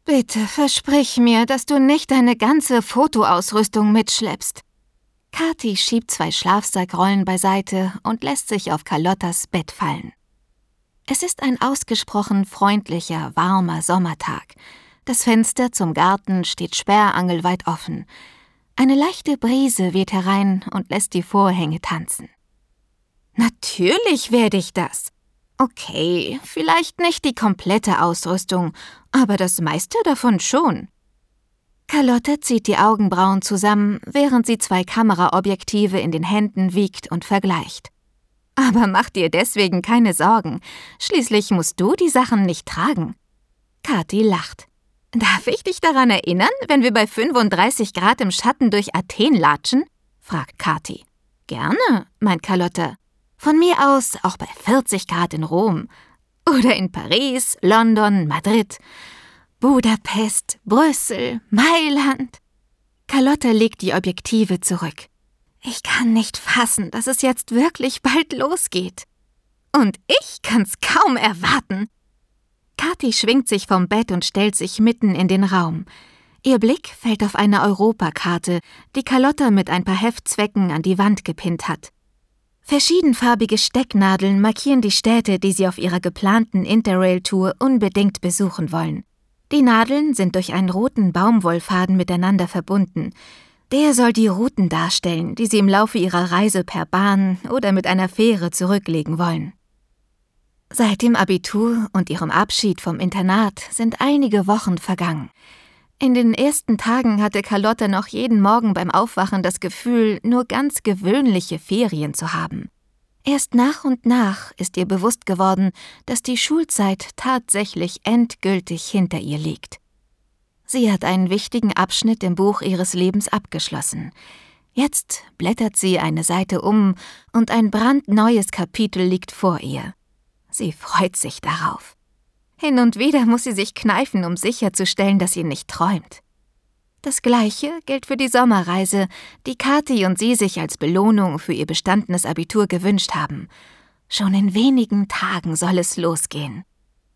Bitte versprich mir, dass du nicht deine ganze Fotoausrüstung mitschleppst. Kathi schiebt 2 Schlafsackrollen beiseite und lässt sich auf Carlottas Bett fallen. Es ist ein ausgesprochen freundlicher, warmer Sommertag. Das Fenster zum Garten steht sperrangelweit offen. Eine leichte Brise weht herein und lässt die Vorhänge tanzen. Natürlich werde ich das. Okay, vielleicht nicht die komplette Ausrüstung, aber das meiste davon schon. Carlotta zieht die Augenbrauen zusammen, während sie 2 Kameraobjektive in den Händen wiegt und vergleicht. Aber mach dir deswegen keine Sorgen. Schließlich musst du die Sachen nicht tragen. Kathi lacht. Darf ich dich daran erinnern, wenn wir bei 35 Grad im Schatten durch Athen latschen? Fragt Kathi. Gerne, meint Carlotta. Von mir aus auch bei 40 Grad in Rom. Oder in Paris, London, Madrid, Budapest, Brüssel, Mailand. Carlotta legt die Objektive zurück. Ich kann nicht fassen, dass es jetzt wirklich bald losgeht. Und ich kann's kaum erwarten. Kathi schwingt sich vom Bett und stellt sich mitten in den Raum. Ihr Blick fällt auf eine Europakarte, die Carlotta mit ein paar Heftzwecken an die Wand gepinnt hat. Verschiedenfarbige Stecknadeln markieren die Städte, die sie auf ihrer geplanten Interrail-Tour unbedingt besuchen wollen. Die Nadeln sind durch einen roten Baumwollfaden miteinander verbunden. Der soll die Routen darstellen, die sie im Laufe ihrer Reise per Bahn oder mit einer Fähre zurücklegen wollen. Seit dem Abitur und ihrem Abschied vom Internat sind einige Wochen vergangen. In den ersten Tagen hatte Carlotta noch jeden Morgen beim Aufwachen das Gefühl, nur ganz gewöhnliche Ferien zu haben. Erst nach und nach ist ihr bewusst geworden, dass die Schulzeit tatsächlich endgültig hinter ihr liegt. Sie hat einen wichtigen Abschnitt im Buch ihres Lebens abgeschlossen. Jetzt blättert sie eine Seite um und ein brandneues Kapitel liegt vor ihr. Sie freut sich darauf. Hin und wieder muss sie sich kneifen, um sicherzustellen, dass sie nicht träumt. Das Gleiche gilt für die Sommerreise, die Kathi und sie sich als Belohnung für ihr bestandenes Abitur gewünscht haben. Schon in wenigen Tagen soll es losgehen.